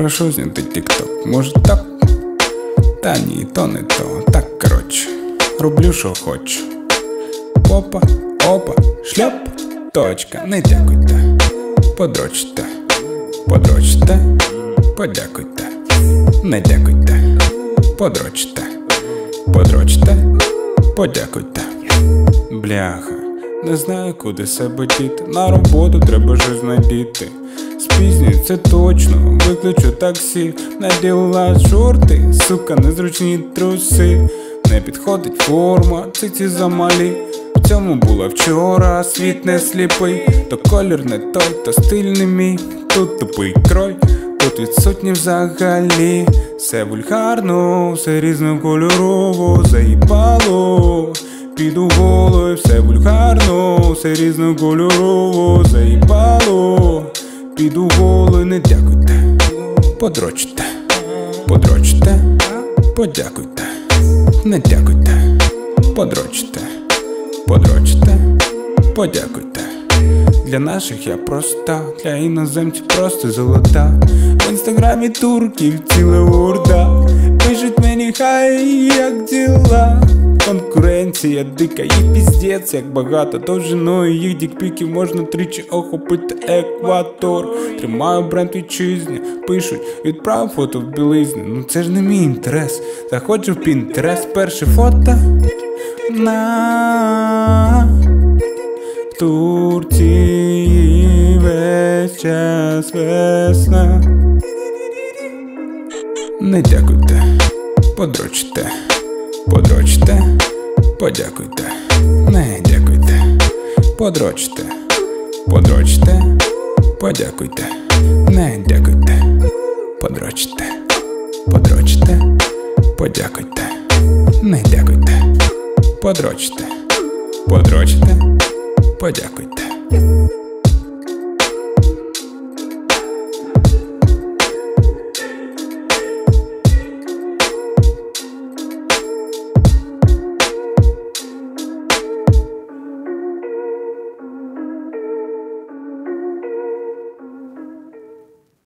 Прошу зняти тік-ток, може так? Та ні, то не то, так коротше, роблю що хочу. Опа, опа, шльоп, точка, не дякуйте. Подрочте, подрочте, подякуйте. Не дякуйте, подрочте, подрочте, подякуйте. Бляха, не знаю куди себе діти. На роботу треба щось знайти. Спізнюється точно, викличу таксі. Наділа шорти, сука, незручні труси. Не підходить форма, циці замалі. В цьому була вчора, світ не сліпий. То колір не той, то стиль не мій. Тут тупий крой, тут відсутні взагалі. Все вульгарно, все різнокольорово, заїбало. Піду голою, все вульгарно, все різнокольорово, заїбало. Піду голою, не дякуйте. Подрочте, подрочте, подякуйте. Не дякуйте, подрочте, подрочте, подякуйте. Для наших я проста, для іноземців просто золота. В інстаграмі турків ціла орда. Пишуть мені хай, як діла. Конкуренція дика, їх піздець, як багато. Довжиною їх дікпіків можна тричі охопити екватор. Тримаю бренд вітчизні, пишуть, відправ фото в білизні. Ну це ж не мій інтерес. Заходжу в Пінтерес, перше фото на Турції весь час весна. Не дякуйте, подрочте, подрочте, подякуйте. Не дякуйте, подрочте, подрочте, подякуйте. Не дякуйте, подрочте, подрочте, подякуйте. Не дякуйте, подрочте, подрочте, подякуйте.